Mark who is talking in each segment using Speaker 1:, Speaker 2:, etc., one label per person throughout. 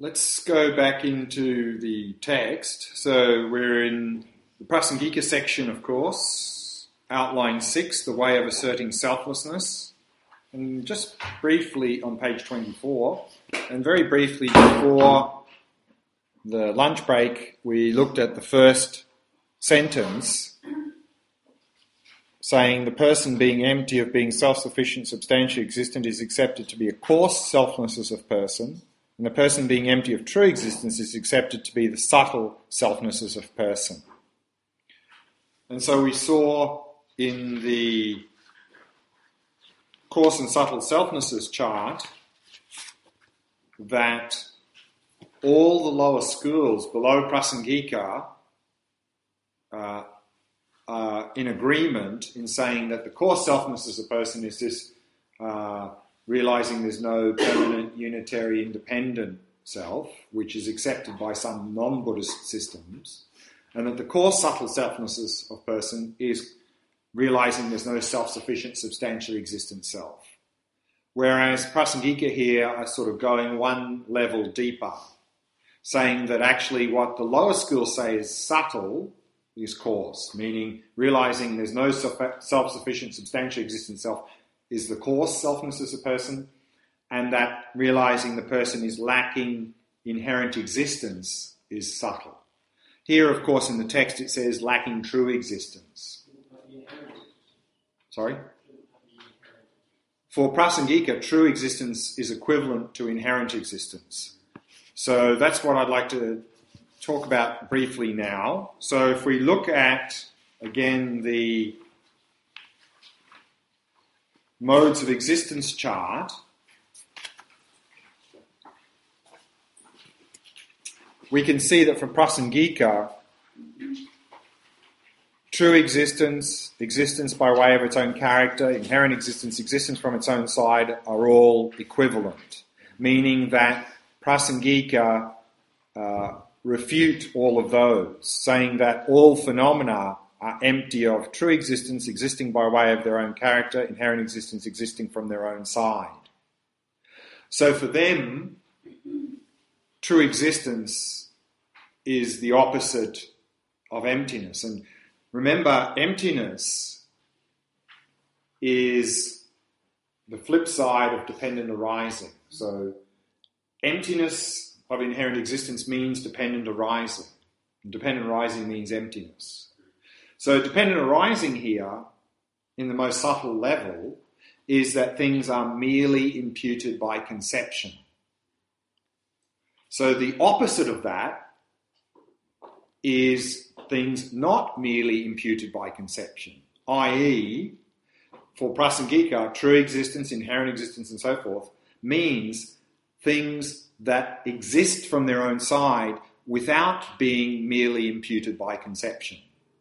Speaker 1: Let's go back into the text. So we're in the Prasangika section, of course, outline 6, the way of asserting selflessness. And just briefly on page 24, and very briefly before the lunch break, we looked at the first sentence saying the person being empty of being self-sufficient, substantially existent is accepted to be a coarse selflessness of person, and the person being empty of true existence is accepted to be the subtle selfnesses of person. And so we saw in the coarse and subtle selfnesses chart that all the lower schools below Prasangika are in agreement in saying that the coarse selfnesses of a person is this realizing there's no permanent, unitary, independent self, which is accepted by some non-Buddhist systems, and that the coarse, subtle selfnesses of person is realizing there's no self-sufficient, substantially existent self. Whereas Prasangika here are sort of going one level deeper, saying that actually what the lower schools say is subtle is coarse, meaning realizing there's no self-sufficient, substantially existent self is the coarse selfness as a person, and that realizing the person is lacking inherent existence is subtle. Here, of course, in the text it says lacking true existence. Sorry? For Prasangika, true existence is equivalent to inherent existence. So that's what I'd like to talk about briefly now. So if we look at, again, the modes of existence chart, we can see that for Prasangika, true existence, existence by way of its own character, inherent existence, existence from its own side are all equivalent, meaning that Prasangika refute all of those, saying that all phenomena are empty of true existence, existing by way of their own character, inherent existence existing from their own side. So for them, true existence is the opposite of emptiness. And remember, emptiness is the flip side of dependent arising. So emptiness of inherent existence means dependent arising. Dependent arising means emptiness. So dependent arising here, in the most subtle level, is that things are merely imputed by conception. So the opposite of that is things not merely imputed by conception, i.e., for Prasangika, true existence, inherent existence, and so forth, means things that exist from their own side without being merely imputed by conception.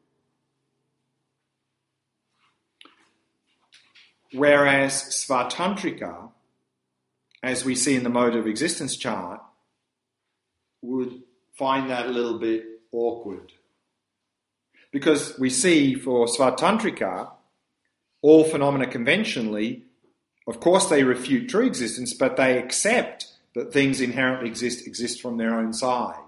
Speaker 1: Whereas Svatantrika, as we see in the mode of existence chart, would find that a little bit awkward. Because we see for Svatantrika, all phenomena conventionally, of course they refute true existence, but they accept that things inherently exist from their own side.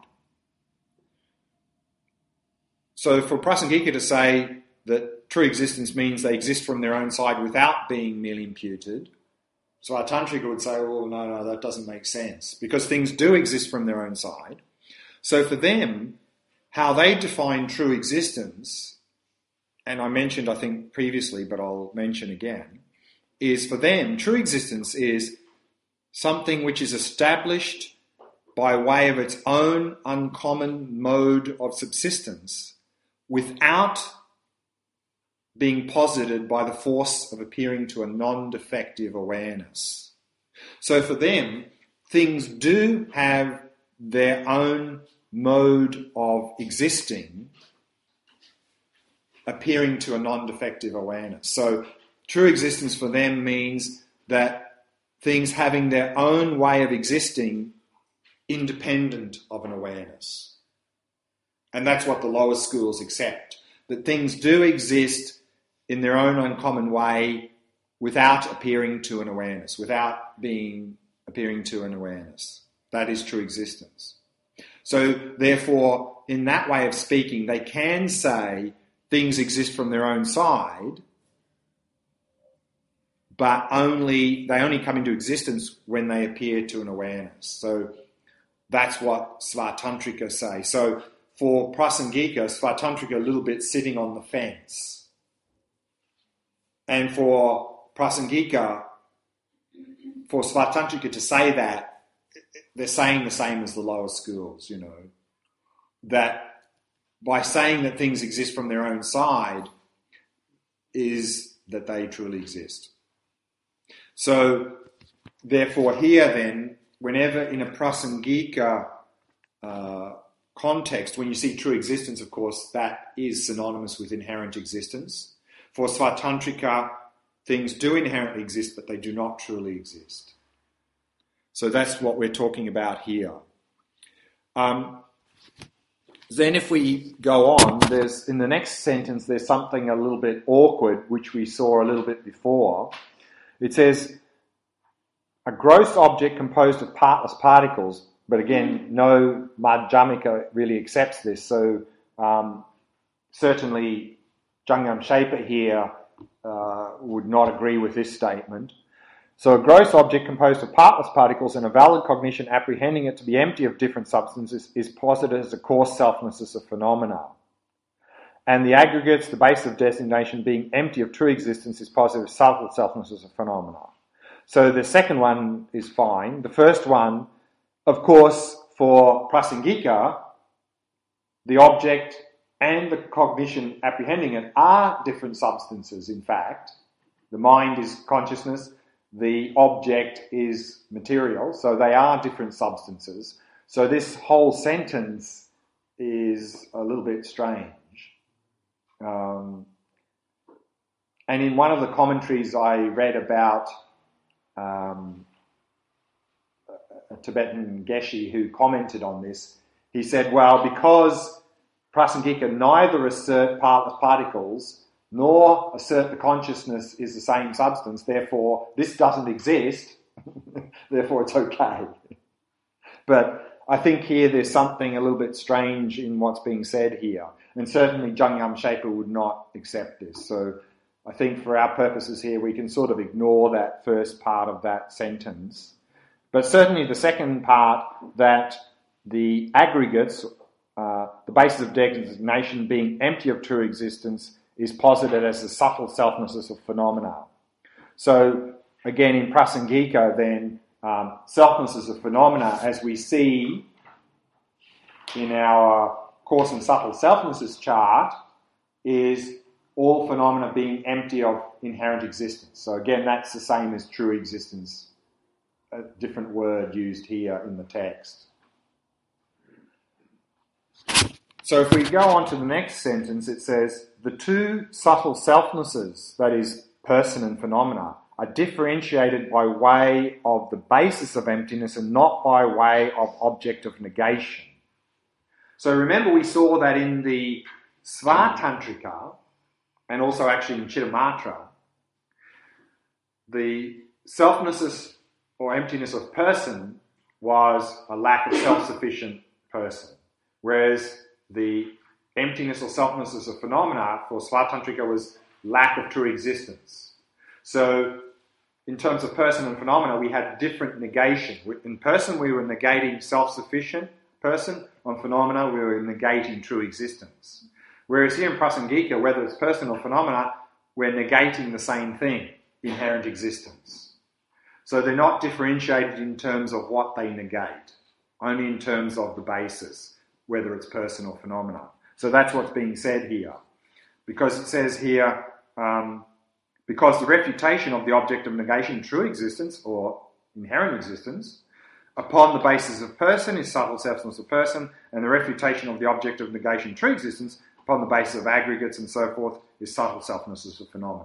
Speaker 1: So for Prasangika to say that true existence means they exist from their own side without being merely imputed, so our Tantrika would say, well, no, that doesn't make sense, because things do exist from their own side. So for them, how they define true existence, and I mentioned, I think, previously, but I'll mention again, is for them, true existence is something which is established by way of its own uncommon mode of subsistence without being posited by the force of appearing to a non-defective awareness. So for them, things do have their own mode of existing appearing to a non-defective awareness. So true existence for them means that things having their own way of existing independent of an awareness. And that's what the lower schools accept, that things do exist in their own uncommon way without appearing to an awareness, without appearing to an awareness. That is true existence. So therefore, in that way of speaking, they can say things exist from their own side, but they only come into existence when they appear to an awareness. So that's what Svatantrika say. So for Prasangika, Svatantrika a little bit sitting on the fence. And for Prasangika, for Svatantrika to say that, they're saying the same as the lower schools, that by saying that things exist from their own side is that they truly exist. So, therefore, here then, whenever in a Prasangika context, when you see true existence, of course, that is synonymous with inherent existence. For Svatantrika, things do inherently exist, but they do not truly exist. So that's what we're talking about here. Then if we go on, in the next sentence, there's something a little bit awkward, which we saw a little bit before. It says, a gross object composed of partless particles, but again, no Madhyamika really accepts this. So certainly Jangyam Shepa here would not agree with this statement. So a gross object composed of partless particles and a valid cognition apprehending it to be empty of different substances is posited as a coarse selflessness of phenomena. And the aggregates, the base of designation, being empty of true existence is positive as subtle selflessness of phenomena. So the second one is fine. The first one, of course, for Prasangika, the object and the cognition apprehending it are different substances, in fact. The mind is consciousness, the object is material, so they are different substances. So this whole sentence is a little bit strange. And in one of the commentaries I read about a Tibetan Geshe who commented on this, he said, well, because Prasangika neither assert partless particles nor assert the consciousness is the same substance, therefore this doesn't exist, therefore it's okay. But I think here there's something a little bit strange in what's being said here, and certainly Jangyam Shepa would not accept this. So I think for our purposes here we can sort of ignore that first part of that sentence. But certainly the second part, that the aggregates, the basis of designation being empty of true existence, is posited as the subtle selfnesses of phenomena. So again, in Prasangika then, selfnesses of phenomena, as we see in our coarse and subtle selfnesses chart, is all phenomena being empty of inherent existence. So again, that's the same as true existence, a different word used here in the text. So if we go on to the next sentence, it says, the two subtle selfnesses, that is, person and phenomena, are differentiated by way of the basis of emptiness and not by way of object of negation. So remember we saw that in the Svatantrika, and also actually in Chittamatra, the selfnesses or emptiness of person was a lack of self-sufficient person, whereas the emptiness or selfnesses of phenomena for Svatantrika was lack of true existence. So in terms of person and phenomena, we had different negation. In person, we were negating self-sufficient person. On phenomena, we were negating true existence. Whereas here in Prasangika, whether it's person or phenomena, we're negating the same thing, inherent existence. So they're not differentiated in terms of what they negate, only in terms of the basis, whether it's person or phenomena. So that's what's being said here. Because it says here, because the refutation of the object of negation, true existence or inherent existence, upon the basis of person is subtle selfness of person, and the refutation of the object of negation, true existence, upon the basis of aggregates and so forth, is subtle selfnesses of phenomena.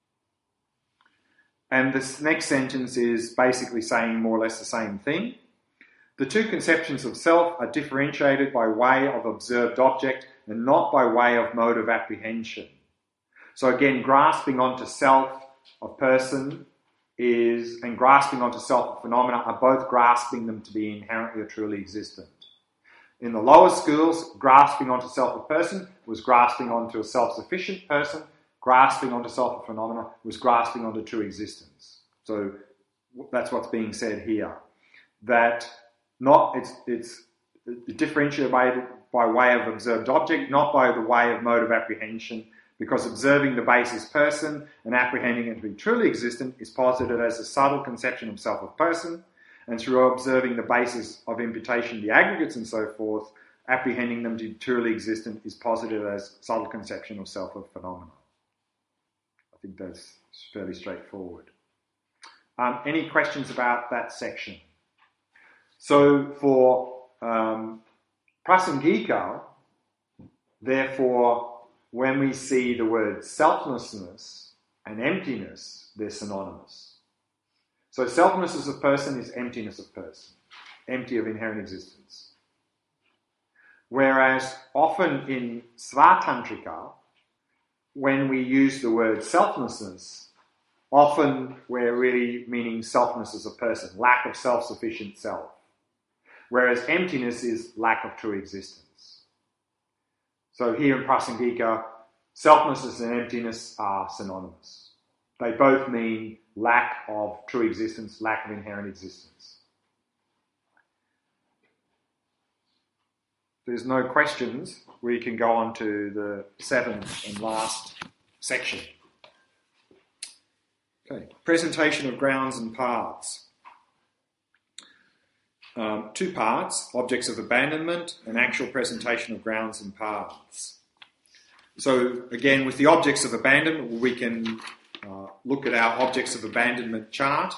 Speaker 1: And this next sentence is basically saying more or less the same thing. The two conceptions of self are differentiated by way of observed object and not by way of mode of apprehension. So again, grasping onto self of person and grasping onto self or phenomena are both grasping them to be inherently or truly existent. In the lower schools, grasping onto self or person was grasping onto a self-sufficient person. Grasping onto self or phenomena was grasping onto true existence. So that's what's being said here. That it's differentiated by way of observed object, not by the way of mode of apprehension, because observing the basis person and apprehending it to be truly existent is posited as a subtle conception of self of person, and through observing the basis of imputation, the aggregates and so forth, apprehending them to be truly existent is posited as subtle conception of self of phenomena. I think that's fairly straightforward. Any questions about that section? So for Prasangika, therefore, when we see the word selflessness and emptiness, they're synonymous. So selflessness of person is emptiness of person, empty of inherent existence. Whereas often in Svatantrika, when we use the word selflessness, often we're really meaning selflessness of person, lack of self-sufficient self. Whereas emptiness is lack of true existence. So here in Prasangika, selflessness and emptiness are synonymous. They both mean lack of true existence, lack of inherent existence. If there's no questions, we can go on to the seventh and last section. Okay, presentation of grounds and paths. Two parts, objects of abandonment and actual presentation of grounds and paths. So again, with the objects of abandonment, we can look at our objects of abandonment chart.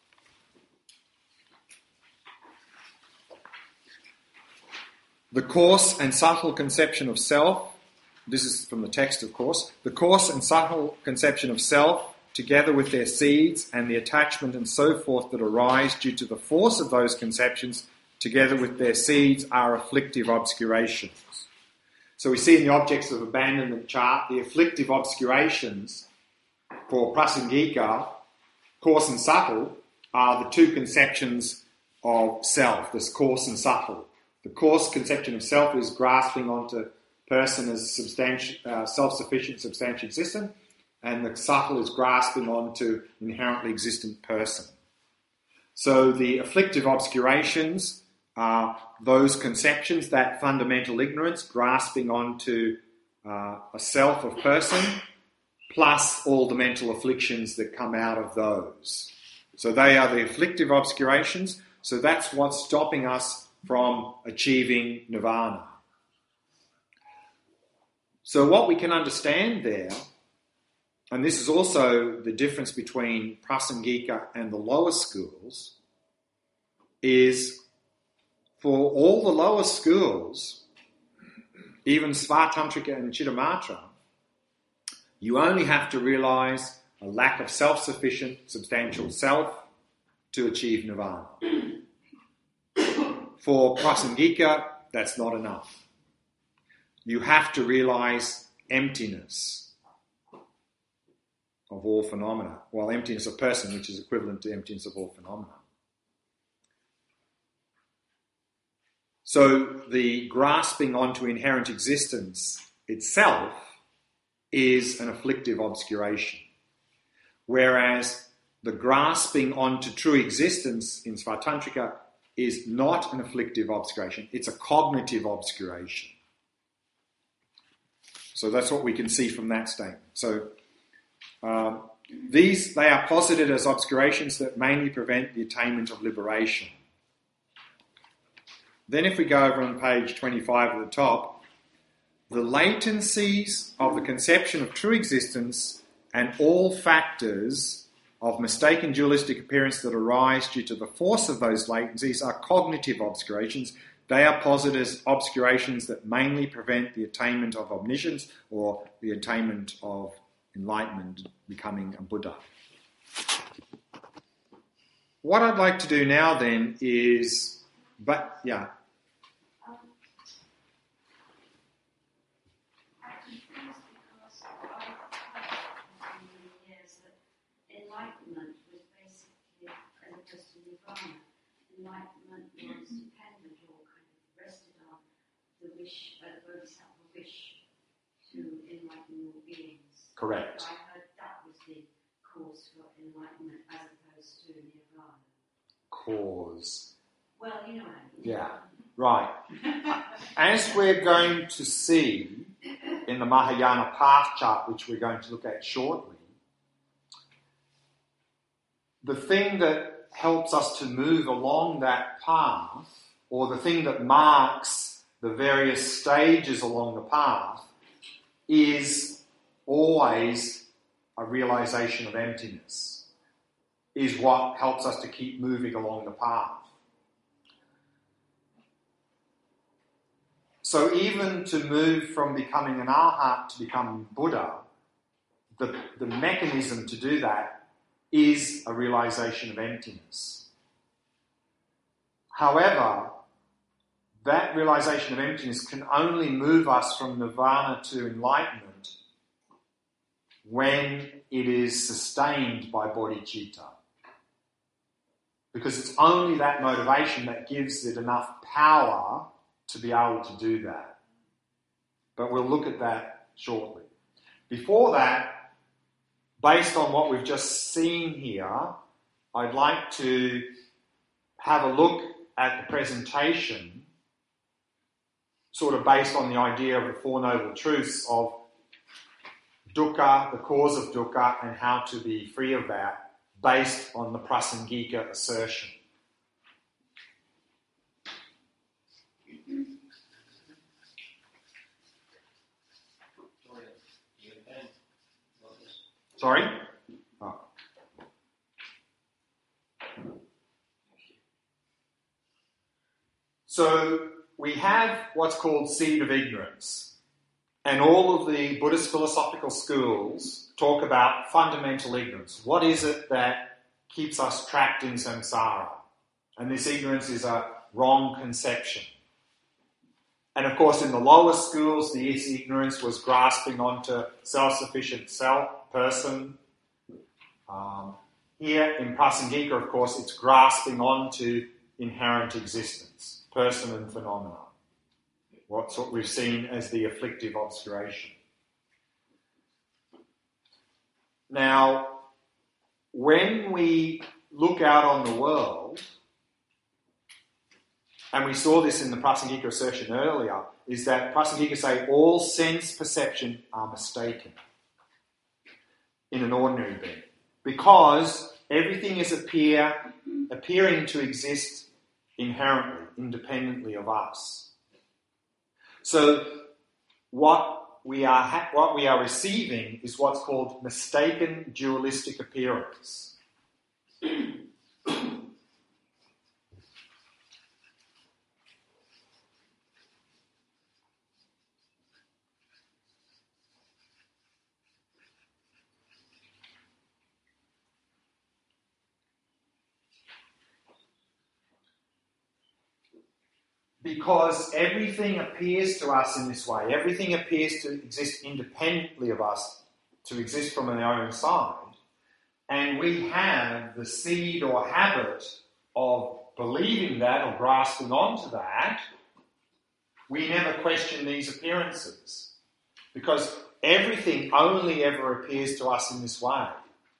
Speaker 1: The coarse and subtle conception of self, this is from the text of course, the coarse and subtle conception of self, together with their seeds and the attachment and so forth that arise due to the force of those conceptions, together with their seeds, are afflictive obscurations. So we see in the objects of abandonment chart, the afflictive obscurations for Prasangika, coarse and subtle, are the two conceptions of self, this coarse and subtle. The coarse conception of self is grasping onto person as self-sufficient, substantial existent, and the subtle is grasping onto inherently existent person. So the afflictive obscurations are those conceptions, that fundamental ignorance, grasping onto a self of person, plus all the mental afflictions that come out of those. So they are the afflictive obscurations. So that's what's stopping us from achieving nirvana. So what we can understand there, and this is also the difference between Prasangika and the lower schools, is for all the lower schools, even Svatantrika and Chittamatra, you only have to realise a lack of self-sufficient, substantial self to achieve nirvana. For Prasangika, that's not enough. You have to realise emptiness of all phenomena. Well, emptiness of person, which is equivalent to emptiness of all phenomena. So the grasping onto inherent existence itself is an afflictive obscuration. Whereas the grasping onto true existence in Svatantrika is not an afflictive obscuration, it's a cognitive obscuration. So that's what we can see from that statement. So they are posited as obscurations that mainly prevent the attainment of liberation. Then if we go over on page 25 at the top, the latencies of the conception of true existence and all factors of mistaken dualistic appearance that arise due to the force of those latencies are cognitive obscurations. They are posited as obscurations that mainly prevent the attainment of omniscience or the attainment of enlightenment, becoming a Buddha. What I'd like to do now then is,
Speaker 2: I'm confused because I've heard for many years that enlightenment was enlightenment was dependent or kind of rested on the wish, the bodhisattva wish to enlighten all beings.
Speaker 1: Correct.
Speaker 2: I heard that was the cause for enlightenment as opposed to nirvana.
Speaker 1: Cause.
Speaker 2: Well, you know what I mean.
Speaker 1: Yeah, right. As we're going to see in the Mahayana path chart, which we're going to look at shortly, the thing that helps us to move along that path, or the thing that marks the various stages along the path, is always a realization of emptiness, is what helps us to keep moving along the path. So even to move from becoming an arhat to becoming Buddha, the mechanism to do that is a realization of emptiness. However, that realization of emptiness can only move us from nirvana to enlightenment when it is sustained by bodhicitta. Because it's only that motivation that gives it enough power to be able to do that. But we'll look at that shortly. Before that, based on what we've just seen here, I'd like to have a look at the presentation, sort of based on the idea of the Four Noble Truths of dukkha, the cause of dukkha, and how to be free of that, based on the Prasangika assertion. Sorry? Oh. So we have what's called seed of ignorance. And all of the Buddhist philosophical schools talk about fundamental ignorance. What is it that keeps us trapped in samsara? And this ignorance is a wrong conception. And of course, in the lower schools, this ignorance was grasping onto self-sufficient person. Here in Prasangika, of course, it's grasping onto inherent existence, person and phenomena. What's what we've seen as the afflictive obscuration. Now, when we look out on the world, and we saw this in the Prasangika assertion earlier, is that Prasangika say all sense perception are mistaken in an ordinary being. Because everything is appearing to exist inherently, independently of us. So what we are receiving is what's called mistaken dualistic appearance. Because everything appears to us in this way, everything appears to exist independently of us, to exist from our own side, and we have the seed or habit of believing that or grasping onto that, we never question these appearances. Because everything only ever appears to us in this way.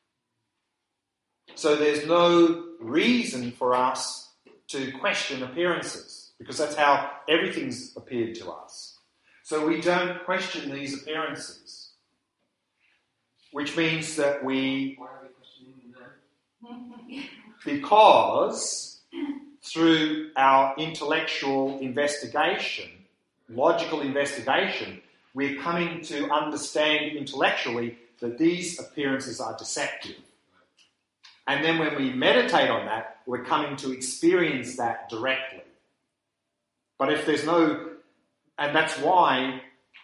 Speaker 1: So there's no reason for us to question appearances. Because that's how everything's appeared to us. So we don't question these appearances. Which means that
Speaker 3: Why are we questioning them?
Speaker 1: because through our intellectual investigation, logical investigation, we're coming to understand intellectually that these appearances are deceptive. And then when we meditate on that, we're coming to experience that directly. But if there's no, and that's why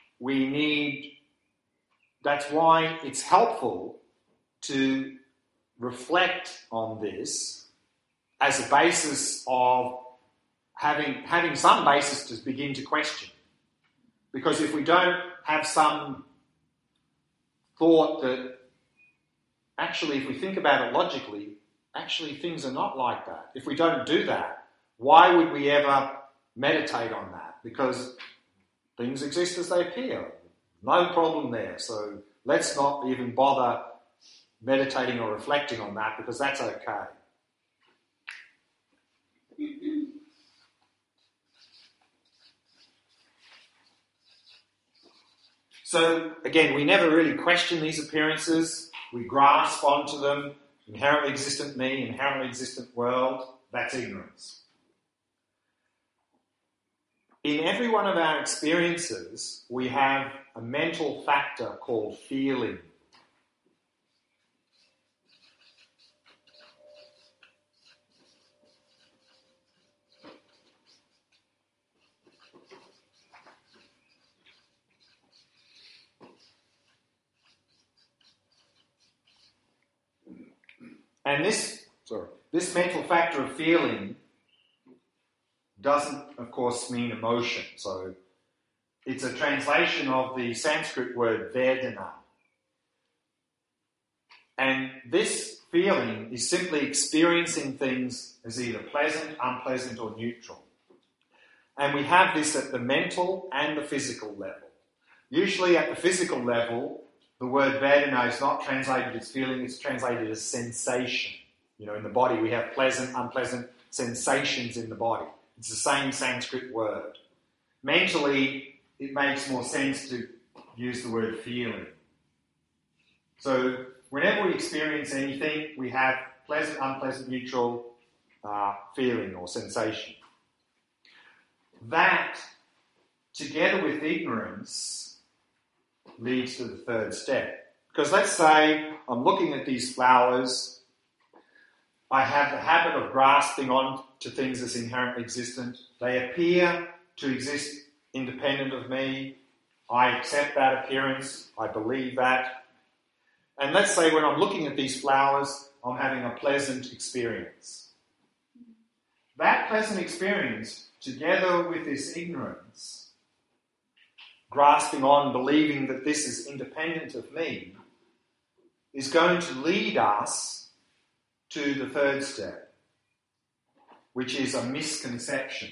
Speaker 1: it's helpful to reflect on this as a basis of having some basis to begin to question. Because if we don't have some thought that actually, if we think about it logically, actually things are not like that. If we don't do that, Why would we ever meditate on that? Because things exist as they appear. No problem there. So let's not even bother meditating or reflecting on that, because that's okay. So again, we never really question these appearances. We grasp onto them. Inherently existent me, inherently existent world. That's ignorance. In every one of our experiences, we have a mental factor called feeling. And this mental factor of feeling doesn't, of course, mean emotion. So it's a translation of the Sanskrit word Vedana. And this feeling is simply experiencing things as either pleasant, unpleasant, or neutral. And we have this at the mental and the physical level. Usually at the physical level, the word Vedana is not translated as feeling, it's translated as sensation. You know, in the body we have pleasant, unpleasant sensations in the body. It's the same Sanskrit word. Mentally, it makes more sense to use the word feeling. So whenever we experience anything, we have pleasant, unpleasant, neutral feeling or sensation. That, together with ignorance, leads to the third step. Because let's say I'm looking at these flowers, I have the habit of grasping on to things as inherently existent. They appear to exist independent of me. I accept that appearance. I believe that. And let's say when I'm looking at these flowers, I'm having a pleasant experience. That pleasant experience, together with this ignorance, grasping on, believing that this is independent of me, is going to lead us to the third step, which is a misconception.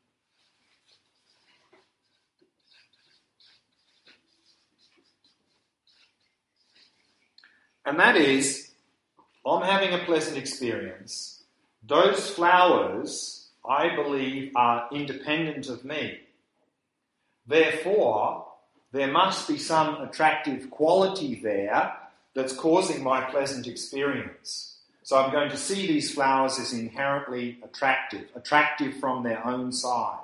Speaker 1: And that is, I'm having a pleasant experience. Those flowers, I believe, are independent of me. Therefore, there must be some attractive quality there that's causing my pleasant experience. So I'm going to see these flowers as inherently attractive from their own side.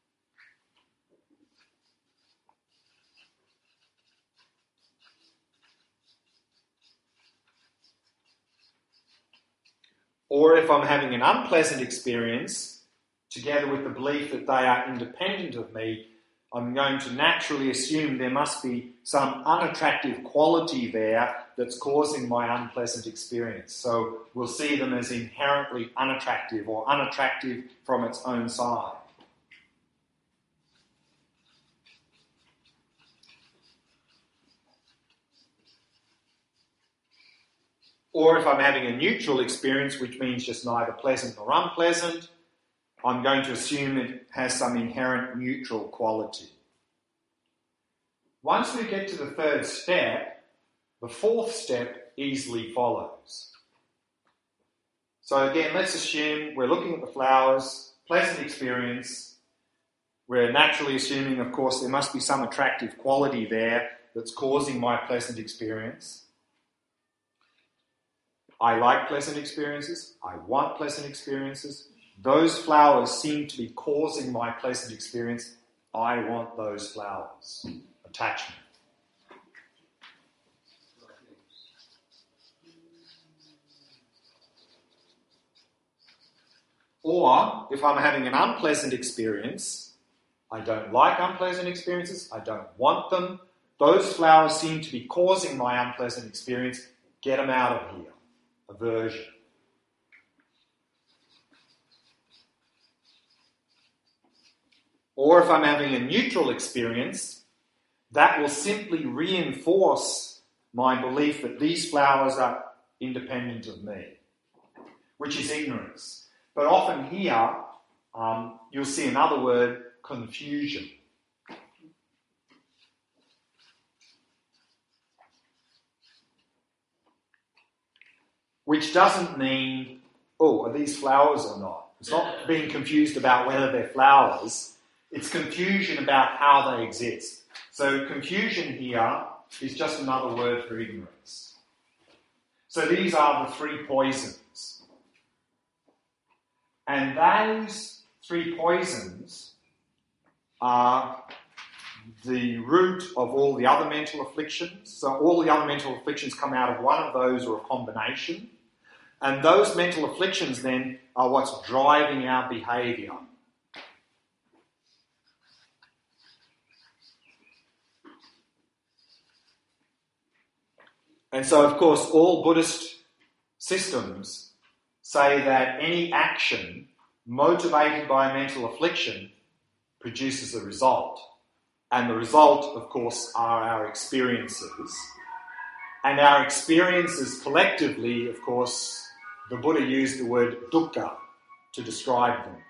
Speaker 1: Or if I'm having an unpleasant experience, together with the belief that they are independent of me, I'm going to naturally assume there must be some unattractive quality there that's causing my unpleasant experience. So we'll see them as inherently unattractive or unattractive from its own side. Or if I'm having a neutral experience, which means just neither pleasant nor unpleasant, I'm going to assume it has some inherent neutral quality. Once we get to the third step, the fourth step easily follows. So again, let's assume we're looking at the flowers, pleasant experience. We're naturally assuming, of course, there must be some attractive quality there that's causing my pleasant experience. I like pleasant experiences. I want pleasant experiences. Those flowers seem to be causing my pleasant experience. I want those flowers. Attachment. Or, if I'm having an unpleasant experience, I don't like unpleasant experiences, I don't want them, those flowers seem to be causing my unpleasant experience, get them out of here. Aversion. Or if I'm having a neutral experience, that will simply reinforce my belief that these flowers are independent of me, which is ignorance. But often here, you'll see another word, confusion. Which doesn't mean, oh, are these flowers or not? It's not being confused about whether they're flowers. It's confusion about how they exist. So confusion here is just another word for ignorance. So these are the three poisons. And those three poisons are the root of all the other mental afflictions. So all the other mental afflictions come out of one of those or a combination. And those mental afflictions then are what's driving our behaviour. And so, of course, all Buddhist systems say that any action motivated by a mental affliction produces a result. And the result, of course, are our experiences. And our experiences collectively, of course, the Buddha used the word dukkha to describe them.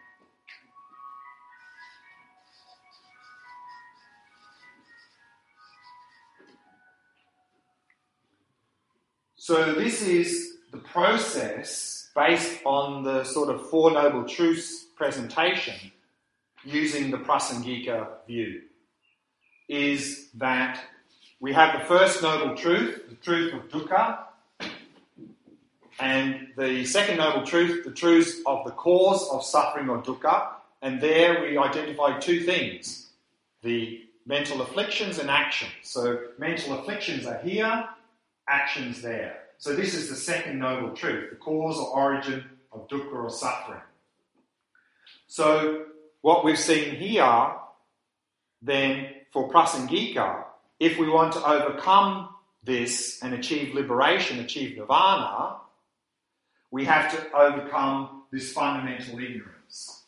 Speaker 1: So this is the process based on the sort of Four Noble Truths presentation using the Prasangika view, is that we have the first noble truth, the truth of dukkha, and the second noble truth, the truth of the cause of suffering or dukkha, and there we identify two things, the mental afflictions and actions. So mental afflictions are here, actions there. So this is the second noble truth, the cause or origin of dukkha or suffering. So what we've seen here, then, for Prasangika, if we want to overcome this and achieve liberation, achieve nirvana, we have to overcome this fundamental ignorance.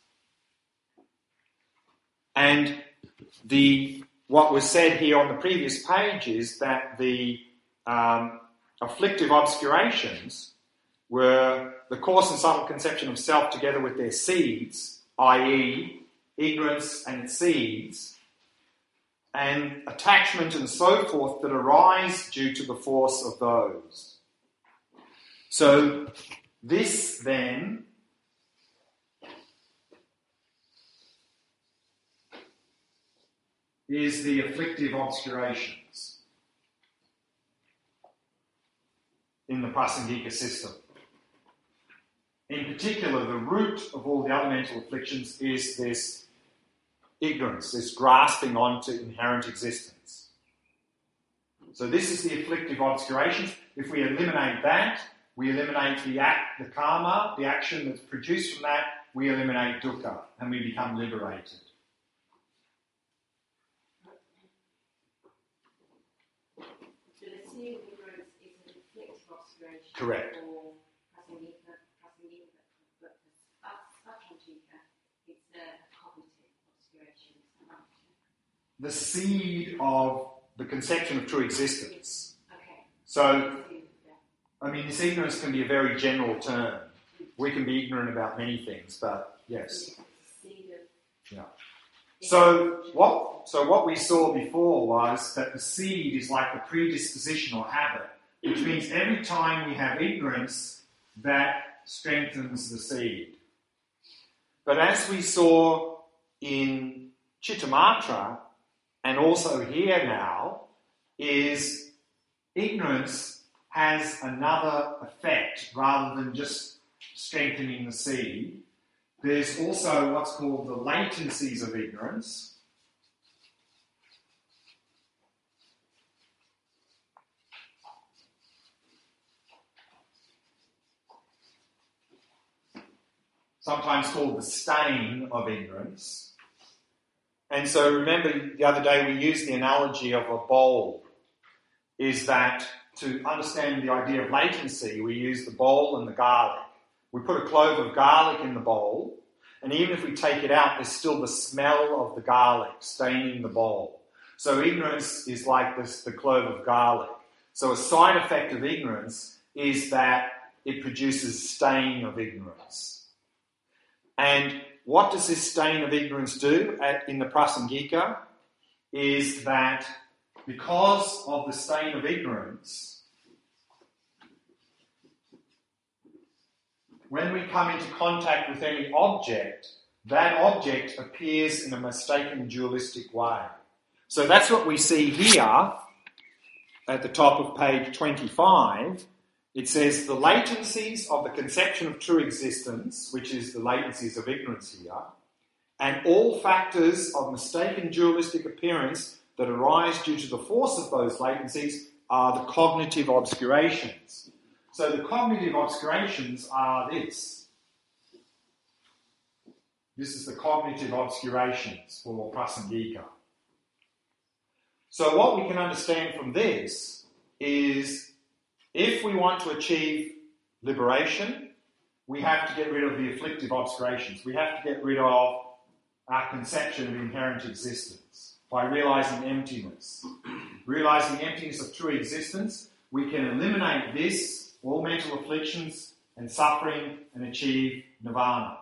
Speaker 1: And what was said here on the previous page is that the afflictive obscurations were the coarse and subtle conception of self together with their seeds, i.e. ignorance and its seeds, and attachment and so forth that arise due to the force of those. So this then is the afflictive obscurations in the Prasangika system. In particular, the root of all the other mental afflictions is this ignorance, this grasping onto inherent existence. So this is the afflictive obscurations. If we eliminate that, we eliminate the karma, the action that's produced from that, we eliminate dukkha, and we become liberated.
Speaker 2: So the seed of ignorance is an afflictive obscuration.
Speaker 1: Correct.
Speaker 2: For Prasangika, but for Saccharajika, it's a cognitive obscuration.
Speaker 1: The seed of the conception of true existence.
Speaker 2: Okay.
Speaker 1: So, I mean, this ignorance can be a very general term. We can be ignorant about many things, but yes. Yeah. So what we saw before was that the seed is like the predisposition or habit, which means every time we have ignorance, that strengthens the seed. But as we saw in Chittamatra, and also here now, is ignorance has another effect rather than just strengthening the seed. There's also what's called the latencies of ignorance. Sometimes called the stain of ignorance. And so remember the other day we used the analogy of a bowl, is that to understand the idea of latency, we use the bowl and the garlic. We put a clove of garlic in the bowl, and even if we take it out, there's still the smell of the garlic staining the bowl. So ignorance is like this, the clove of garlic. So a side effect of ignorance is that it produces stain of ignorance. And what does this stain of ignorance do in the Prasangika? Is that because of the stain of ignorance, when we come into contact with any object, that object appears in a mistaken dualistic way. So that's what we see here at the top of page 25. It says the latencies of the conception of true existence, which is the latencies of ignorance here, and all factors of mistaken dualistic appearance that arise due to the force of those latencies are the cognitive obscurations. So the cognitive obscurations are this. This is the cognitive obscurations for Prasangika. So what we can understand from this is if we want to achieve liberation, we have to get rid of the afflictive obscurations. We have to get rid of our conception of inherent existence by realizing emptiness. Realizing emptiness of true existence, we can eliminate this, all mental afflictions and suffering, and achieve nirvana.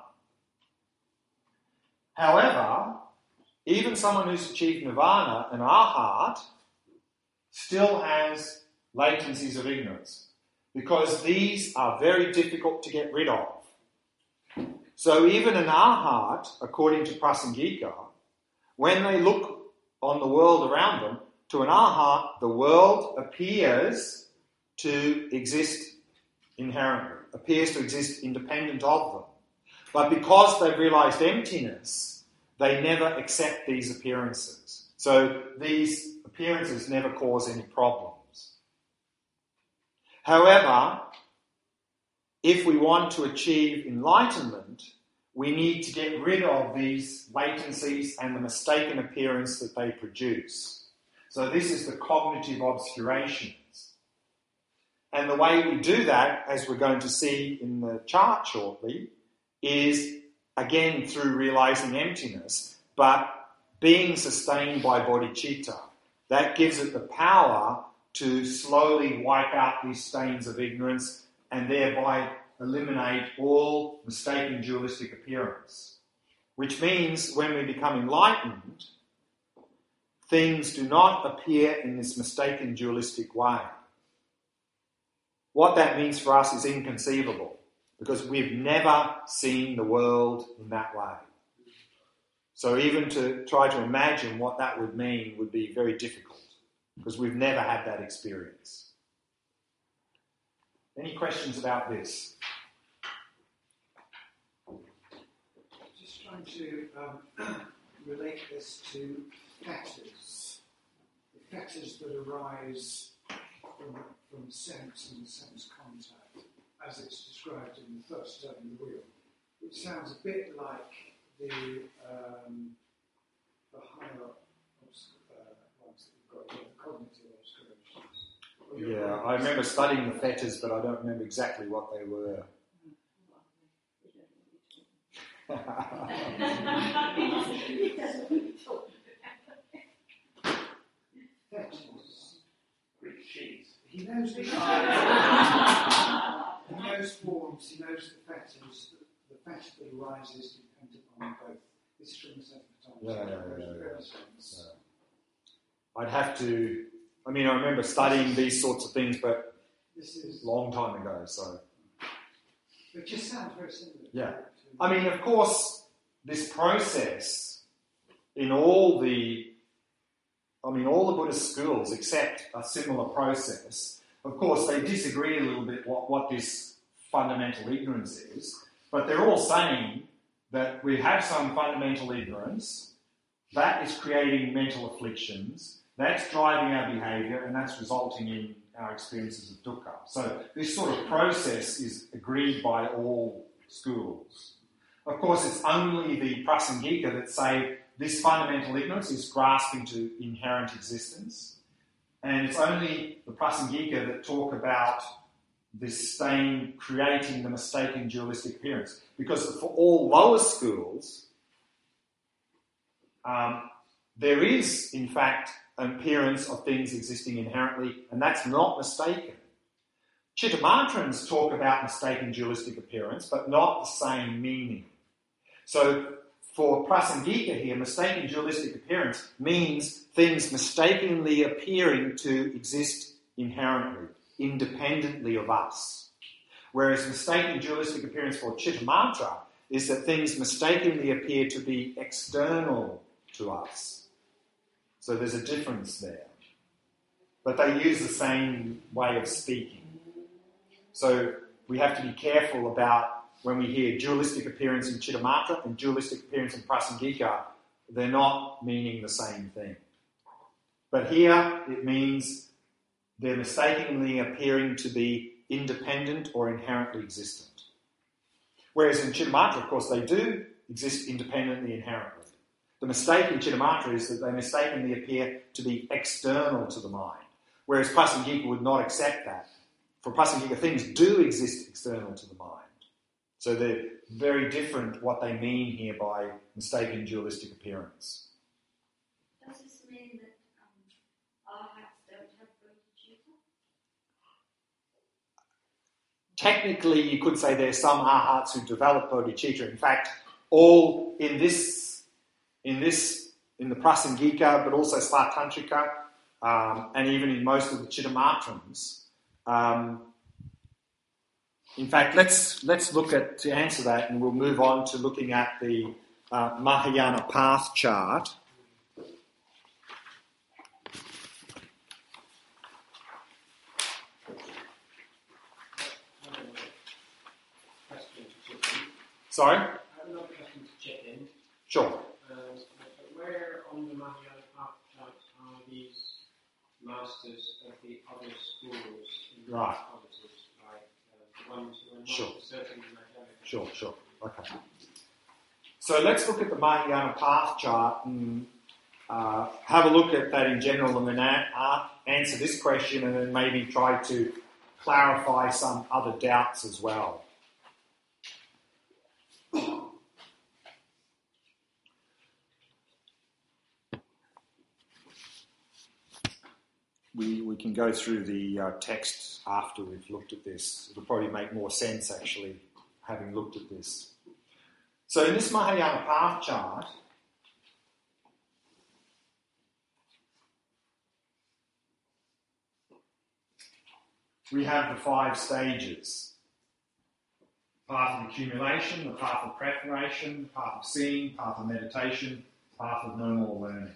Speaker 1: However, even someone who's achieved nirvana, an arhat, still has latencies of ignorance, because these are very difficult to get rid of. So even an arhat, according to Prasangika, when they look on the world around them, to an arhat, the world appears to exist inherently, appears to exist independent of them. But because they've realised emptiness, they never accept these appearances. So these appearances never cause any problems. However, if we want to achieve enlightenment, we need to get rid of these latencies and the mistaken appearance that they produce. So this is the cognitive obscurations. And the way we do that, as we're going to see in the chart shortly, is again through realising emptiness, but being sustained by bodhicitta. That gives it the power to slowly wipe out these stains of ignorance and thereby eliminate all mistaken dualistic appearance. Which means when we become enlightened, things do not appear in this mistaken dualistic way. What that means for us is inconceivable, because we've never seen the world in that way. So even to try to imagine what that would mean would be very difficult, because we've never had that experience. Any questions about this?
Speaker 4: Just trying to relate this to fetters. The fetters that arise from sense and sense contact, as it's described in the first step in the wheel, which sounds a bit like the higher ones that you've got, the cognitive obscurations.
Speaker 1: Yeah, I remember studying the fetters, but I don't remember exactly what they were.
Speaker 4: Fetters.
Speaker 3: Greek cheese.
Speaker 4: He knows the he knows forms, he knows the fetters. The fetter that arises depends upon both. This is from the second time.
Speaker 1: Yeah. I'd have to. I mean, I remember studying these sorts of things, but
Speaker 4: this is
Speaker 1: a long time ago. So
Speaker 4: it just sounds very similar.
Speaker 1: Yeah. I mean, of course, this process in all the Buddhist schools accept a similar process. Of course, they disagree a little bit what this fundamental ignorance is, but they're all saying that we have some fundamental ignorance, that is creating mental afflictions, that's driving our behaviour, and that's resulting in our experiences of dukkha. So this sort of process is agreed by all schools. Of course, it's only the Prasangika that say this fundamental ignorance is grasping to inherent existence, and it's only the Prasangika that talk about this stain creating the mistaken dualistic appearance. Because for all lower schools, there is, in fact, an appearance of things existing inherently, and that's not mistaken. Chittamantrans talk about mistaken dualistic appearance, but not the same meaning. So for Prasangika here, mistaken dualistic appearance means things mistakenly appearing to exist inherently, independently of us. Whereas mistaken dualistic appearance for Chittamatra is that things mistakenly appear to be external to us. So there's a difference there. But they use the same way of speaking. So we have to be careful about when we hear dualistic appearance in Chittamatra and dualistic appearance in Prasangika, they're not meaning the same thing. But here it means they're mistakenly appearing to be independent or inherently existent. Whereas in Chittamatra, of course, they do exist independently, inherently. The mistake in Chittamatra is that they mistakenly appear to be external to the mind, whereas Prasangika would not accept that. For Prasangika, things do exist external to the mind. So they're very different what they mean here by mistaken dualistic appearance.
Speaker 2: Does this mean that arhats don't have bodhicitta?
Speaker 1: Technically, you could say there's some arhats who develop bodhicitta. In fact, all in the Prasangika, but also Svatantrika, and even in most of the Chittamatrams. In fact, let's look to answer that, and we'll move on to looking at the Mahayana path chart. Sorry?
Speaker 3: I have another question to check in.
Speaker 1: Sure.
Speaker 3: Where on the Mahayana path chart are these masters of the other schools in the
Speaker 1: Right.
Speaker 3: provinces, like the ones who are not
Speaker 1: Sure.
Speaker 3: certain Mahayana?
Speaker 1: Sure. Okay. So let's look at the Mahayana path chart and have a look at that in general, and then answer this question, and then maybe try to clarify some other doubts as well. We can go through the text after we've looked at this. It'll probably make more sense, actually, having looked at this. So in this Mahayana path chart, we have the 5 stages. The path of accumulation, the path of preparation, the path of seeing, path of meditation, path of no more learning.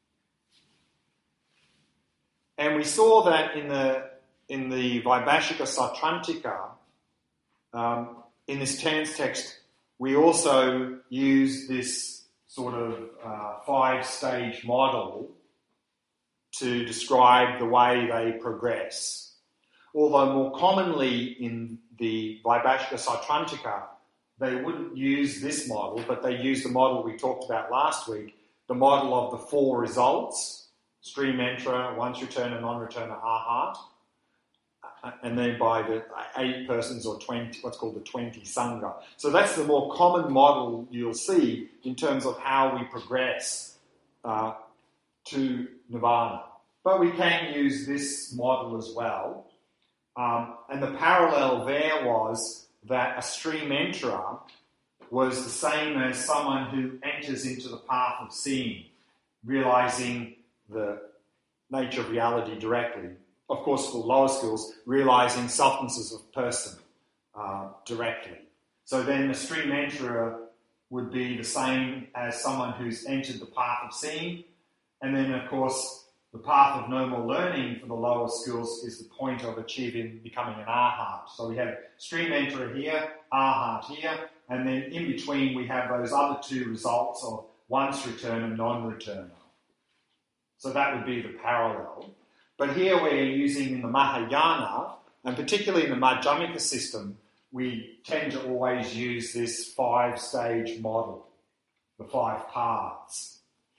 Speaker 1: And we saw that in the Vaibhashika Sautrantika, in this tense text, we also use this sort of 5-stage model to describe the way they progress. Although more commonly in the Vaibhashika Sautrantika, they wouldn't use this model, but they use the model we talked about last week, the model of the 4 results: stream enterer, once returner, non-returner, arhat, and then by the 8 persons or 20, what's called the 20 sangha. So that's the more common model you'll see in terms of how we progress to nirvana. But we can use this model as well. And the parallel there was that a stream enterer was the same as someone who enters into the path of seeing, realizing the nature of reality directly. Of course, for lower skills, realizing substances of person directly. So then the stream enterer would be the same as someone who's entered the path of seeing. And then, of course, the path of no more learning for the lower skills is the point of achieving, becoming an arhat. So we have stream enterer here, arhat here, and then in between we have those other 2 results of once returner, non-returner. So that would be the parallel. But here we're using in the Mahayana, and particularly in the Madhyamika system, we tend to always use this 5-stage model, the 5 paths.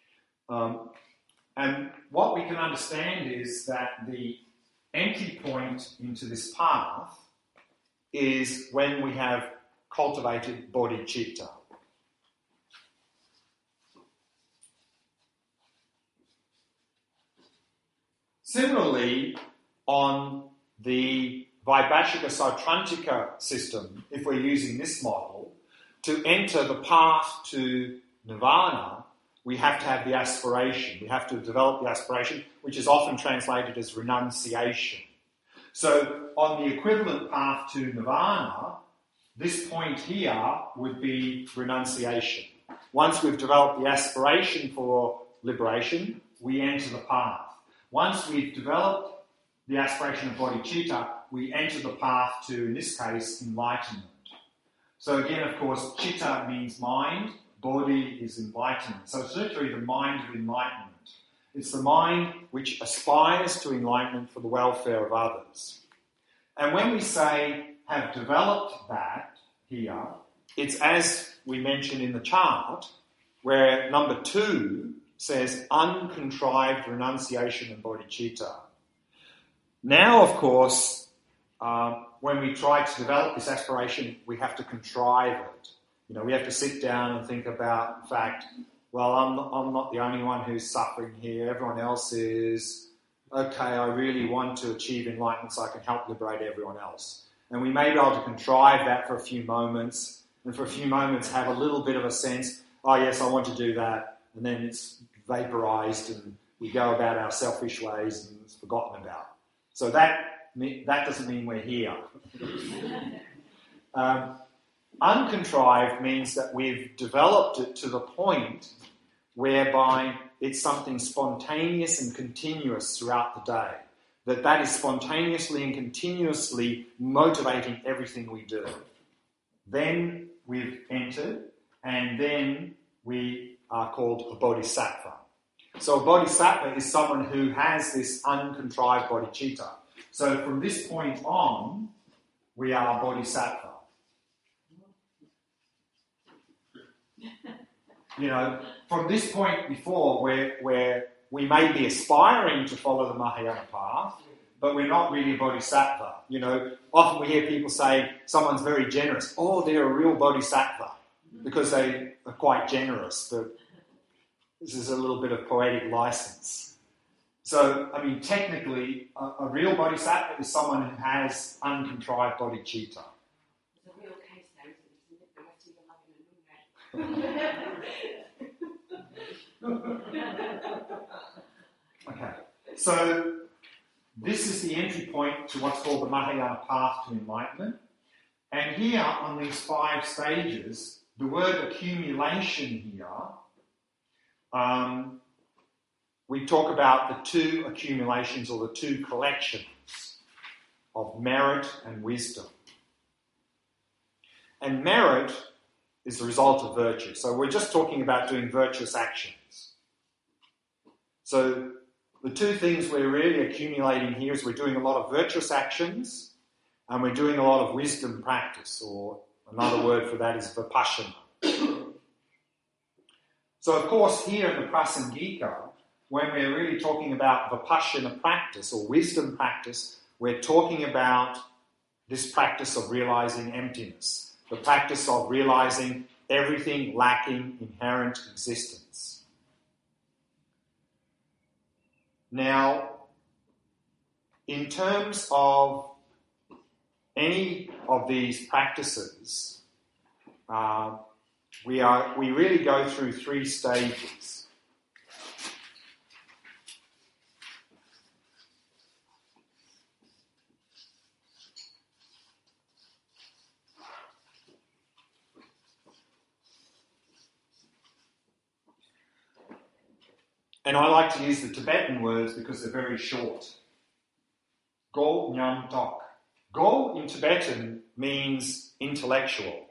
Speaker 1: And what we can understand is that the entry point into this path is when we have cultivated bodhicitta. Similarly, on the Vaibhashika Sautrantika system, if we're using this model, to enter the path to nirvana, we have to have the aspiration. We have to develop the aspiration, which is often translated as renunciation. So on the equivalent path to nirvana, this point here would be renunciation. Once we've developed the aspiration for liberation, we enter the path. Once we've developed the aspiration of bodhicitta, we enter the path to, in this case, enlightenment. So again, of course, citta means mind, bodhi is enlightenment. So it's literally the mind of enlightenment. It's the mind which aspires to enlightenment for the welfare of others. And when we say have developed that here, it's as we mentioned in the chart, where number 2 says uncontrived renunciation and bodhicitta. Now, of course, when we try to develop this aspiration, we have to contrive it. You know, we have to sit down and think about, in fact, well, I'm not the only one who's suffering here. Everyone else is. Okay, I really want to achieve enlightenment so I can help liberate everyone else. And we may be able to contrive that for a few moments, and for a few moments have a little bit of a sense, oh yes, I want to do that, and then it's vaporized and we go about our selfish ways and it's forgotten about. So that doesn't mean we're here. Uncontrived means that we've developed it to the point whereby it's something spontaneous and continuous throughout the day. That is spontaneously and continuously motivating everything we do. Then we've entered, and then we are called a bodhisattva. So a bodhisattva is someone who has this uncontrived bodhicitta. So from this point on, we are bodhisattva. You know, from this point before, where we may be aspiring to follow the Mahayana path, but we're not really a bodhisattva. You know, often we hear people say someone's very generous. Oh, they're a real bodhisattva because they are quite generous. But this is a little bit of poetic license. So, I mean, technically, a real bodhisattva is someone who has uncontrived bodhicitta.
Speaker 2: It's a real case though, isn't it? The rest of your loving and
Speaker 1: Okay, so this is the entry point to what's called the Mahayana path to enlightenment. And here, on these 5 stages, the word accumulation here, we talk about the 2 accumulations or the 2 collections of merit and wisdom. And merit is the result of virtue. So we're just talking about doing virtuous actions. So the 2 things we're really accumulating here is we're doing a lot of virtuous actions and we're doing a lot of wisdom practice, or another word for that is vipassana. So of course here in the Prasangika, when we're really talking about vipassana practice or wisdom practice, we're talking about this practice of realizing emptiness, the practice of realizing everything lacking inherent existence. Now, in terms of any of these practices, we really go through 3 stages. And I like to use the Tibetan words because they're very short. Go Nyam Tok. Go in Tibetan means intellectual.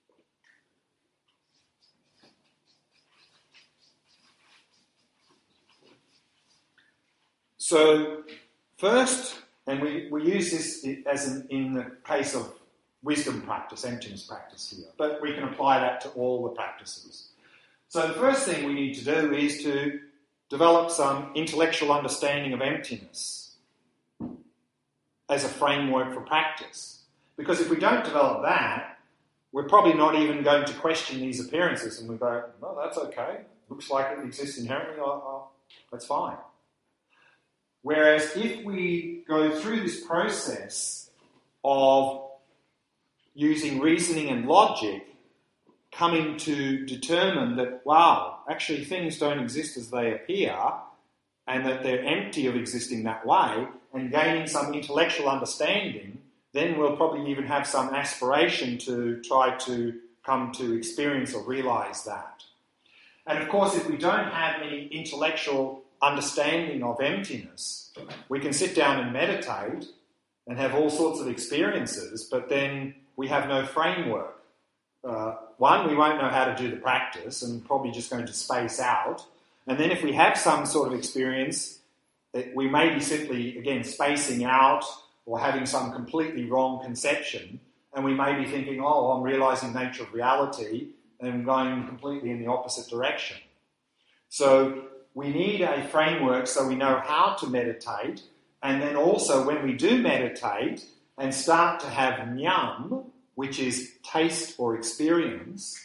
Speaker 1: So first, and we use this as in the case of wisdom practice, emptiness practice here, but we can apply that to all the practices. So the first thing we need to do is to develop some intellectual understanding of emptiness as a framework for practice. Because if we don't develop that, we're probably not even going to question these appearances and we go, well, that's okay. Looks like it exists inherently. That's fine. Whereas if we go through this process of using reasoning and logic, coming to determine that, wow, actually things don't exist as they appear, and that they're empty of existing that way, and gaining some intellectual understanding, then we'll probably even have some aspiration to try to come to experience or realise that. And of course, if we don't have any intellectual understanding of emptiness, we can sit down and meditate and have all sorts of experiences, but then we have no framework. One, we won't know how to do the practice and probably just going to space out. And then if we have some sort of experience, we may be simply, again, spacing out or having some completely wrong conception, and we may be thinking, oh, I'm realising the nature of reality, and going completely in the opposite direction. So we need a framework so we know how to meditate, and then also when we do meditate and start to have jnana, which is taste or experience,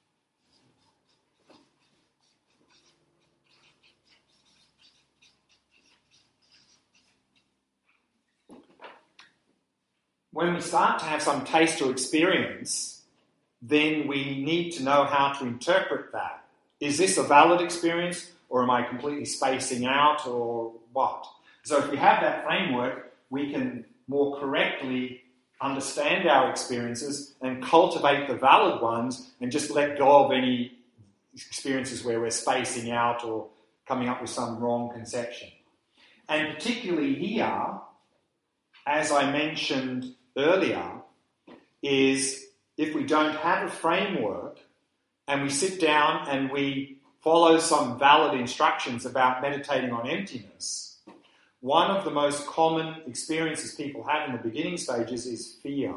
Speaker 1: when we start to have some taste or experience, then we need to know how to interpret that. Is this a valid experience, or am I completely spacing out, or what? So if we have that framework, we can more correctly understand our experiences and cultivate the valid ones and just let go of any experiences where we're spacing out or coming up with some wrong conception. And particularly here, as I mentioned earlier, is if we don't have a framework and we sit down and we follow some valid instructions about meditating on emptiness, one of the most common experiences people have in the beginning stages is fear.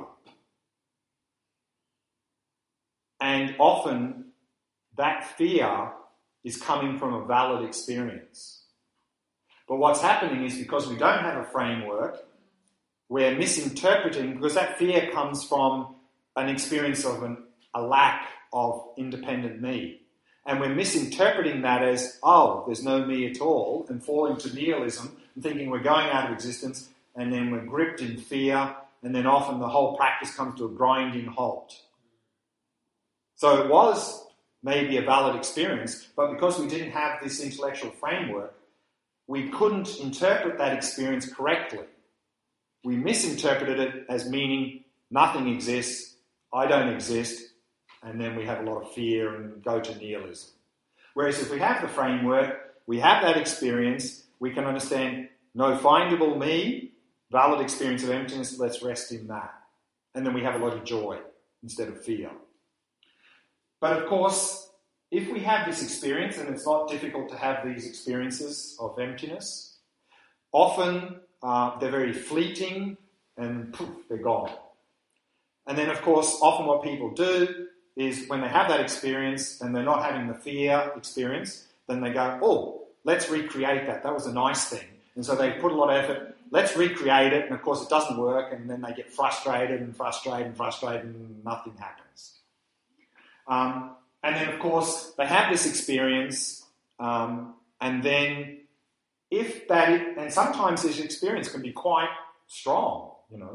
Speaker 1: And often that fear is coming from a valid experience. But what's happening is because we don't have a framework, we're misinterpreting, because that fear comes from an experience of a lack of independent me. And we're misinterpreting that as, oh, there's no me at all, and falling to nihilism and thinking we're going out of existence, and then we're gripped in fear, and then often the whole practice comes to a grinding halt. So it was maybe a valid experience, but because we didn't have this intellectual framework, we couldn't interpret that experience correctly. We misinterpreted it as meaning nothing exists, I don't exist, and then we have a lot of fear and go to nihilism. Whereas if we have the framework, we have that experience, we can understand no findable me, valid experience of emptiness, let's rest in that. And then we have a lot of joy instead of fear. But of course, if we have this experience, and it's not difficult to have these experiences of emptiness, often they're very fleeting and poof, they're gone. And then of course, often what people do is when they have that experience and they're not having the fear experience, then they go, oh, let's recreate that. That was a nice thing. And so they put a lot of effort, let's recreate it, and of course it doesn't work, and then they get frustrated and nothing happens. And then of course they have this experience, and then if that, and sometimes this experience can be quite strong,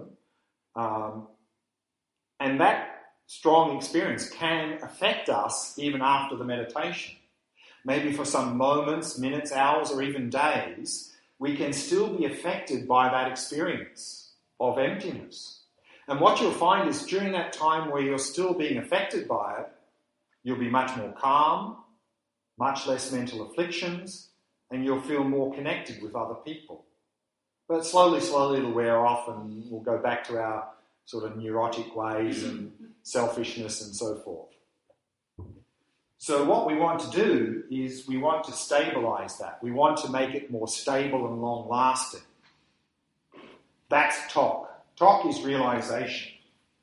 Speaker 1: and that strong experience can affect us even after the meditation. Maybe for some moments, minutes, hours, or even days, we can still be affected by that experience of emptiness. And what you'll find is during that time where you're still being affected by it, you'll be much more calm, much less mental afflictions, and you'll feel more connected with other people. But slowly it'll wear off, and we'll go back to our sort of neurotic ways and selfishness and so forth. So what we want to do is we want to stabilise that. We want to make it more stable and long-lasting. That's talk. Talk is realisation.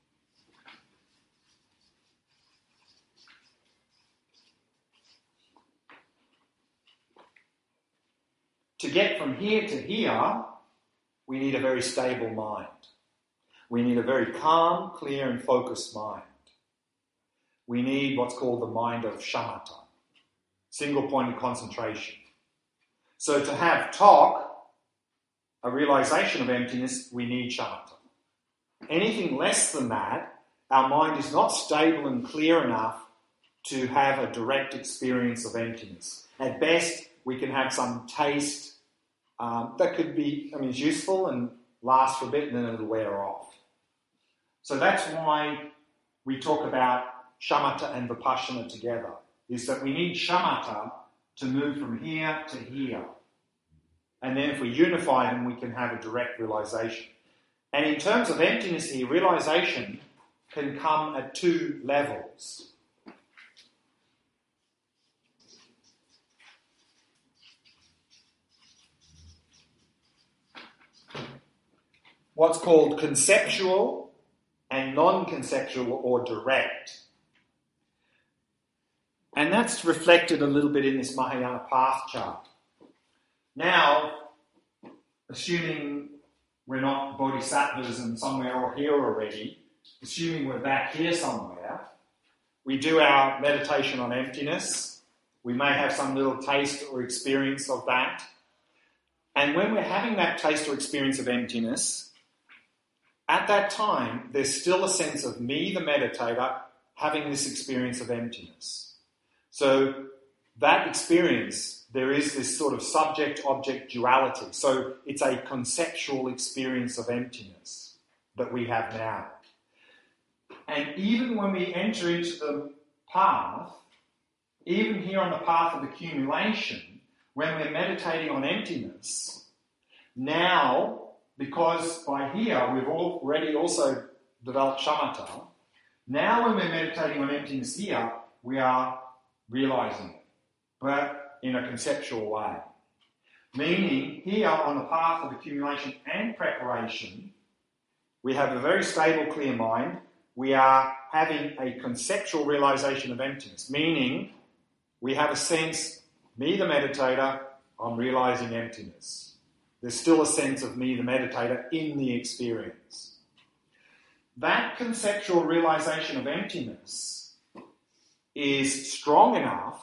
Speaker 1: To get from here to here, we need a very stable mind. We need a very calm, clear and focused mind. We need what's called the mind of shamatha, single point of concentration. So to have talk, a realization of emptiness, we need shamatha. Anything less than that, our mind is not stable and clear enough to have a direct experience of emptiness. At best, we can have some taste that could be, is useful and last for a bit and then it'll wear off. So that's why we talk about shamatha and vipassana together, is that we need shamatha to move from here to here. And then if we unify them, we can have a direct realization. And in terms of emptiness here, realization can come at two levels. What's called conceptual and non-conceptual or direct. And that's reflected a little bit in this Mahayana path chart. Now, assuming we're not bodhisattvas and somewhere or here already, assuming we're back here somewhere, we do our meditation on emptiness. We may have some little taste or experience of that. And when we're having that taste or experience of emptiness, at that time, there's still a sense of me, the meditator, having this experience of emptiness. So that experience, there is this sort of subject-object duality. So it's a conceptual experience of emptiness that we have now. And even when we enter into the path, even here on the path of accumulation, when we're meditating on emptiness, now, because by here we've already also developed shamatha, now when we're meditating on emptiness here, we are realizing it, but in a conceptual way. Meaning, here on the path of accumulation and preparation, we have a very stable, clear mind. We are having a conceptual realization of emptiness, meaning we have a sense, me the meditator, I'm realizing emptiness. There's still a sense of me the meditator in the experience. That conceptual realization of emptiness is strong enough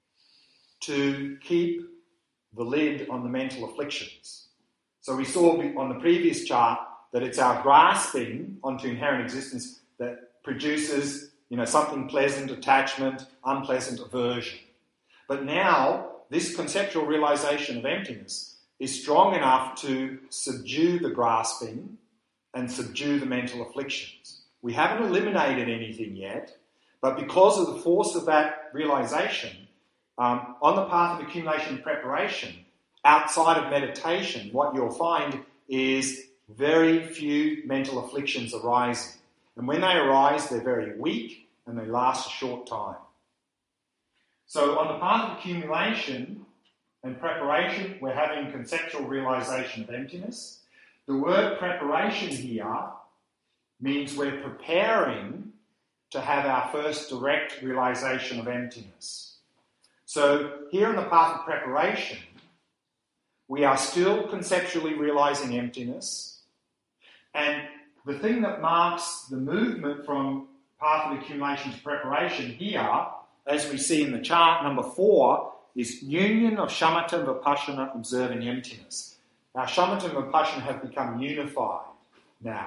Speaker 1: to keep the lid on the mental afflictions. So we saw on the previous chart that it's our grasping onto inherent existence that produces, something pleasant, attachment, unpleasant, aversion. But now, this conceptual realization of emptiness is strong enough to subdue the grasping and subdue the mental afflictions. We haven't eliminated anything yet, but because of the force of that realization, on the path of accumulation and preparation, outside of meditation, what you'll find is very few mental afflictions arising. And when they arise, they're very weak and they last a short time. So on the path of accumulation and preparation, we're having conceptual realization of emptiness. The word preparation here means we're preparing to have our first direct realization of emptiness. So here on the path of preparation, we are still conceptually realizing emptiness. And the thing that marks the movement from path of accumulation to preparation here, as we see in the chart, number 4, is union of shamatha and vipassana observing emptiness. Now, shamatha and vipassana have become unified now.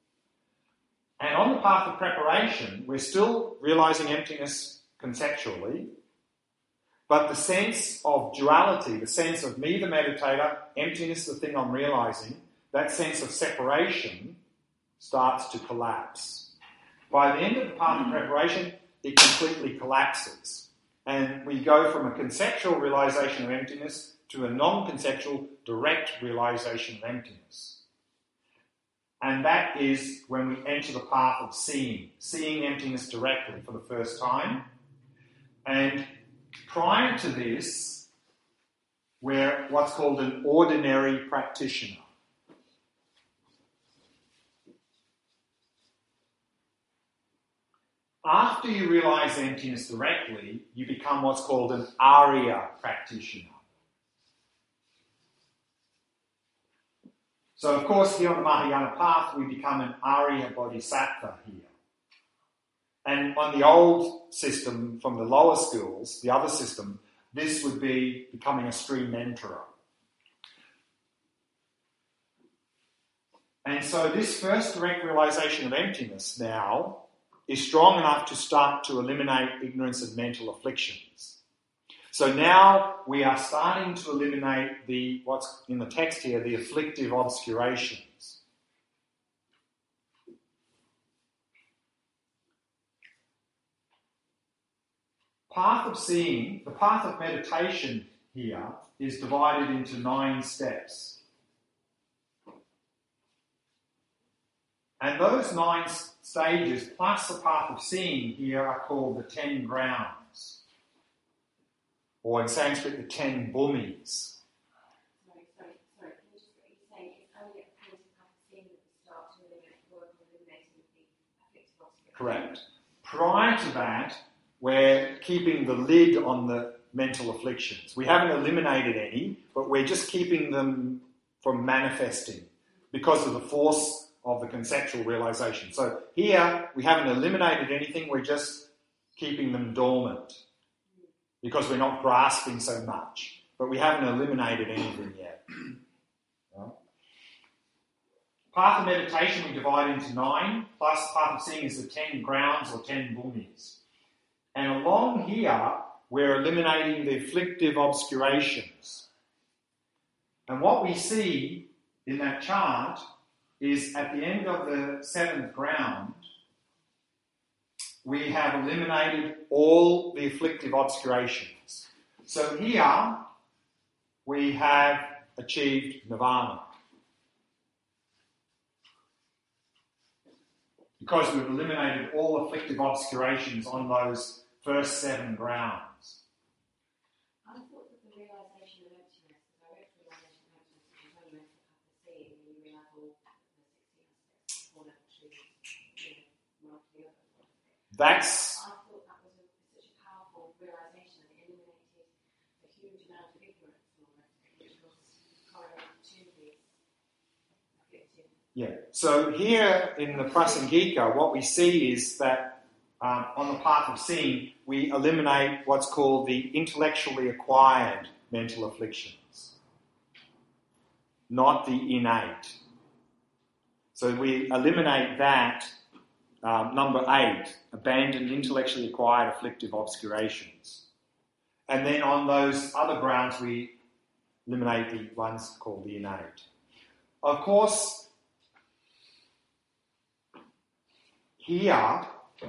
Speaker 1: And on the path of preparation, we're still realizing emptiness conceptually, but the sense of duality, the sense of me, the meditator, emptiness, the thing I'm realizing, that sense of separation starts to collapse. By the end of the path of preparation, it completely collapses. And we go from a conceptual realization of emptiness to a non-conceptual direct realization of emptiness. And that is when we enter the path of seeing emptiness directly for the first time. And prior to this, we're what's called an ordinary practitioner. After you realize emptiness directly, you become what's called an Arya practitioner. So, of course, here on the Mahayana path, we become an Arya Bodhisattva here. And on the old system from the lower schools, the other system, this would be becoming a stream enterer. And so this first direct realization of emptiness now is strong enough to start to eliminate ignorance and mental afflictions. So now we are starting to eliminate what's in the text here, the afflictive obscurations. Path of seeing, the path of meditation here is divided into 9 steps. And those 9 stages plus the path of seeing here are called the 10 grounds. Or in Sanskrit, the 10 bhumis.
Speaker 2: Sorry. Can you just what you're saying? It's only at the point of path of seeing that we start to work on eliminating the afflictive obscurations.
Speaker 1: Correct. Prior to that, we're keeping the lid on the mental afflictions. We haven't eliminated any, but we're just keeping them from manifesting because of the force of the conceptual realization. So here, we haven't eliminated anything, we're just keeping them dormant because we're not grasping so much. But we haven't eliminated anything yet. Right? Path of meditation we divide into 9, plus path of seeing is the 10 grounds or 10 bhumis. And along here, we're eliminating the afflictive obscurations. And what we see in that chart is at the end of the 7th ground, we have eliminated all the afflictive obscurations. So here, we have achieved nirvana. Because we've eliminated all afflictive obscurations on those first 7 grounds.
Speaker 2: I thought that the realization of emptiness, the direct realization of emptiness, which is only meant to have the seeing, and you realize all the 60 aspects, all that truth, one after the other. I thought that was such a powerful realization that it eliminated a huge amount of ignorance from it, which was correlated to these afflictive.
Speaker 1: Yeah. So here in the Prasangika, what we see is that on the path of seeing, we eliminate what's called the intellectually acquired mental afflictions, not the innate. So we eliminate that, number 8, abandon intellectually acquired afflictive obscurations. And then on those other grounds, we eliminate the ones called the innate. Of course, here,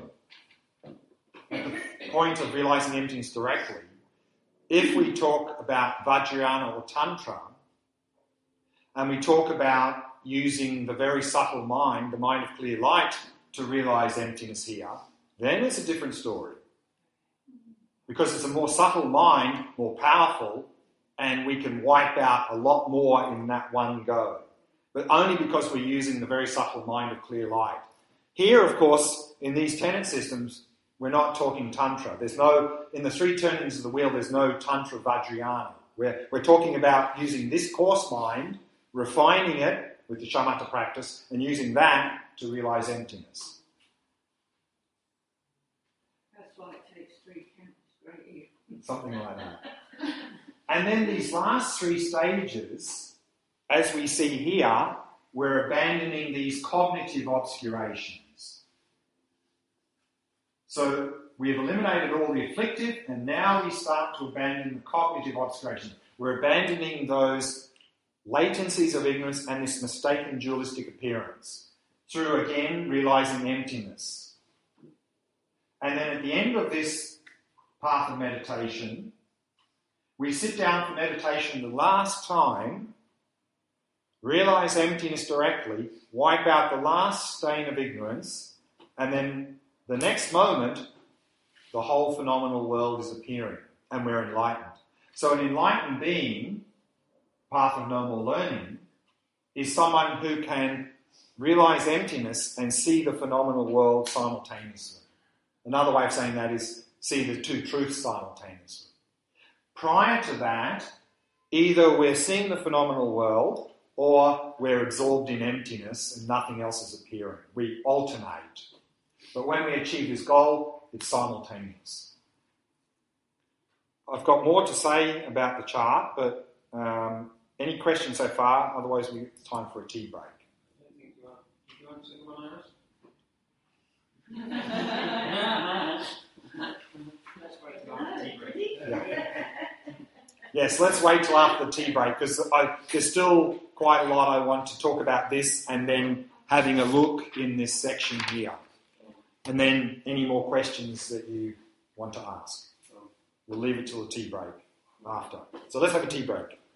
Speaker 1: at the point of realizing emptiness directly, if we talk about Vajrayana or Tantra, and we talk about using the very subtle mind, the mind of clear light, to realize emptiness here, then it's a different story. Because it's a more subtle mind, more powerful, and we can wipe out a lot more in that one go. But only because we're using the very subtle mind of clear light. Here, of course, in these tenet systems, we're not talking Tantra. In the 3 turnings of the wheel, there's no Tantra Vajrayana. We're talking about using this coarse mind, refining it with the shamatha practice, and using that to realize emptiness.
Speaker 5: That's why it takes 3 counts, right?
Speaker 1: Something like that. And then these last 3 stages, as we see here, we're abandoning these cognitive obscurations. So we've eliminated all the afflictive, and now we start to abandon the cognitive obscurations. We're abandoning those latencies of ignorance and this mistaken dualistic appearance through, again, realizing emptiness. And then at the end of this path of meditation, we sit down for meditation the last time, realize emptiness directly, wipe out the last stain of ignorance, and then the next moment, the whole phenomenal world is appearing, and we're enlightened. So an enlightened being, path of no more learning, is someone who can realize emptiness and see the phenomenal world simultaneously. Another way of saying that is see the 2 truths simultaneously. Prior to that, either we're seeing the phenomenal world or we're absorbed in emptiness and nothing else is appearing. We alternate. But when we achieve this goal, it's simultaneous. I've got more to say about the chart, but any questions so far? Otherwise, it's time for a tea break.
Speaker 3: I don't think you answer the one I asked. Let's wait till after tea break.
Speaker 1: Yes, let's wait till after the tea break because there's still quite a lot I want to talk about this and then having a look in this section here. And then any more questions that you want to ask. We'll leave it till the tea break after. So let's have a tea break.